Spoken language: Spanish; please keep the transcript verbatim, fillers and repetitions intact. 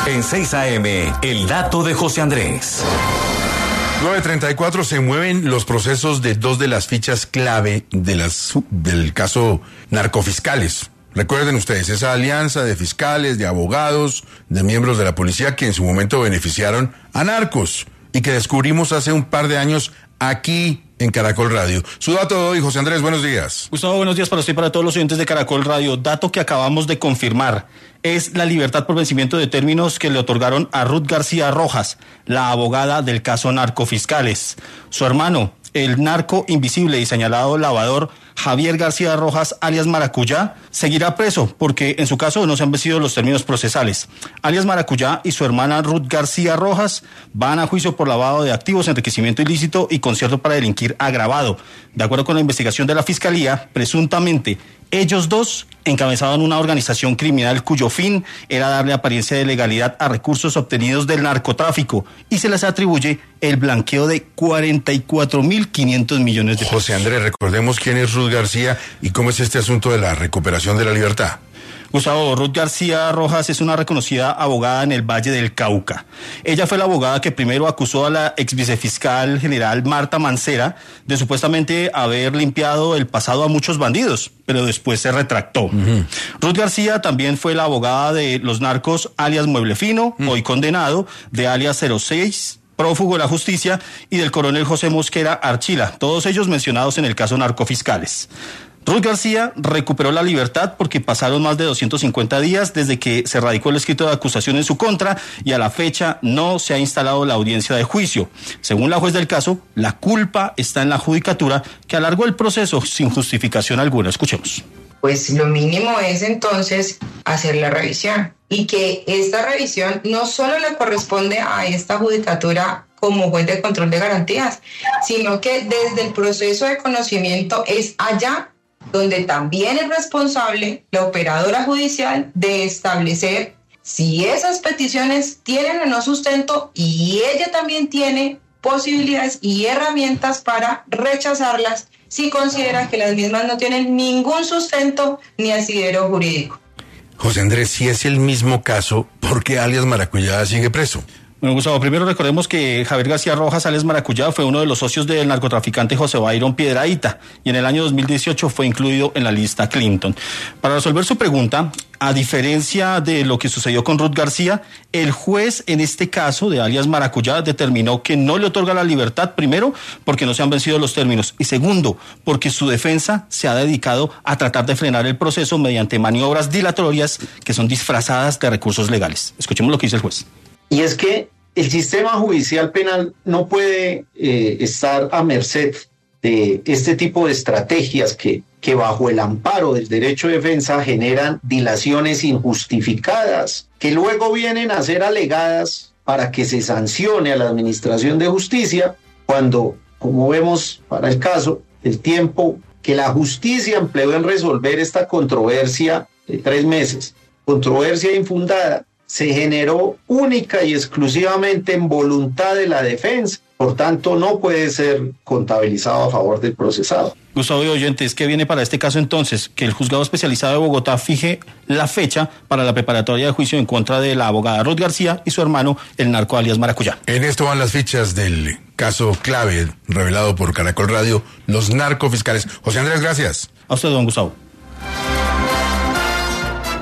En seis A M, el dato de José Andrés. nueve treinta y cuatro, se mueven los procesos de dos de las fichas clave de las, del caso narcofiscales. Recuerden ustedes, esa alianza de fiscales, de abogados, de miembros de la policía que en su momento beneficiaron a narcos y que descubrimos hace un par de años aquí en Caracol Radio. Su dato de hoy, José Andrés, buenos días. Gustavo, buenos días para usted y para todos los oyentes de Caracol Radio. Dato que acabamos de confirmar es la libertad por vencimiento de términos que le otorgaron a Ruth García Rojas, la abogada del caso Narcofiscales. Su hermano, el narco invisible y señalado lavador Javier García Rojas, alias Maracuyá, seguirá preso porque en su caso no se han vencido los términos procesales. Alias Maracuyá y su hermana Ruth García Rojas van a juicio por lavado de activos, enriquecimiento ilícito y concierto para delinquir agravado. De acuerdo con la investigación de la Fiscalía, presuntamente ellos dos encabezaban una organización criminal cuyo fin era darle apariencia de legalidad a recursos obtenidos del narcotráfico y se les atribuye el blanqueo de cuarenta y cuatro mil quinientos millones de pesos. José Andrés, recordemos quién es Ruth García y cómo es este asunto de la recuperación de la libertad. Gustavo, Ruth García Rojas es una reconocida abogada en el Valle del Cauca. Ella fue la abogada que primero acusó a la ex vicefiscal general Marta Mancera de supuestamente haber limpiado el pasado a muchos bandidos, pero después se retractó. Uh-huh. Ruth García también fue la abogada de los narcos alias Mueble Fino, uh-huh. hoy condenado, de alias cero seis, prófugo de la justicia, y del coronel José Mosquera Archila, todos ellos mencionados en el caso Narcofiscales. Ruth García recuperó la libertad porque pasaron más de doscientos cincuenta días desde que se radicó el escrito de acusación en su contra y a la fecha no se ha instalado la audiencia de juicio. Según la juez del caso, la culpa está en la judicatura que alargó el proceso sin justificación alguna. Escuchemos. Pues lo mínimo es entonces hacer la revisión y que esta revisión no solo le corresponde a esta judicatura como juez de control de garantías, sino que desde el proceso de conocimiento es allá donde también es responsable la operadora judicial de establecer si esas peticiones tienen o no sustento, y ella también tiene posibilidades y herramientas para rechazarlas si considera que las mismas no tienen ningún sustento ni asidero jurídico. José Andrés, si es el mismo caso, ¿por qué alias Maracuyá sigue preso? Bueno, Gustavo, primero recordemos que Javier García Rojas, alias Maracuyá, fue uno de los socios del narcotraficante José Byron Piedrahíta y en el año dos mil dieciocho fue incluido en la lista Clinton. Para resolver su pregunta, a diferencia de lo que sucedió con Ruth García, el juez en este caso de alias Maracuyá determinó que no le otorga la libertad, primero, porque no se han vencido los términos, y segundo, porque su defensa se ha dedicado a tratar de frenar el proceso mediante maniobras dilatorias que son disfrazadas de recursos legales. Escuchemos lo que dice el juez. Y es que el sistema judicial penal no puede eh, estar a merced de este tipo de estrategias que, que bajo el amparo del derecho de defensa generan dilaciones injustificadas, que luego vienen a ser alegadas para que se sancione a la administración de justicia, cuando, como vemos para el caso, el tiempo que la justicia empleó en resolver esta controversia de tres meses, controversia infundada, se generó única y exclusivamente en voluntad de la defensa. Por tanto, no puede ser contabilizado a favor del procesado. Gustavo y oyentes, ¿qué viene para este caso entonces? Que el juzgado especializado de Bogotá fije la fecha para la preparatoria de juicio en contra de la abogada Ruth García y su hermano, el narco alias Maracuyá. En esto van las fichas del caso clave revelado por Caracol Radio, los narcofiscales. José Andrés, gracias. A usted, don Gustavo.